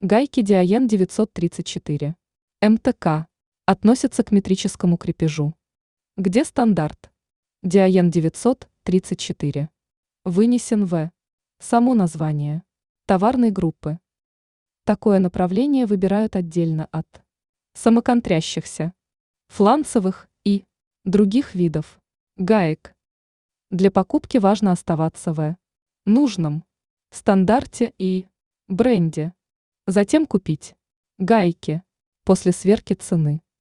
Гайки Диаен 934. МТК. Относятся к метрическому крепежу. Где стандарт? Диаен 934. Вынесен в само название товарной группы. Такое направление выбирают отдельно от самоконтрящихся, фланцевых и других видов гаек. Для покупки важно оставаться в нужном стандарте и бренде. Затем купить гайки после сверки цены.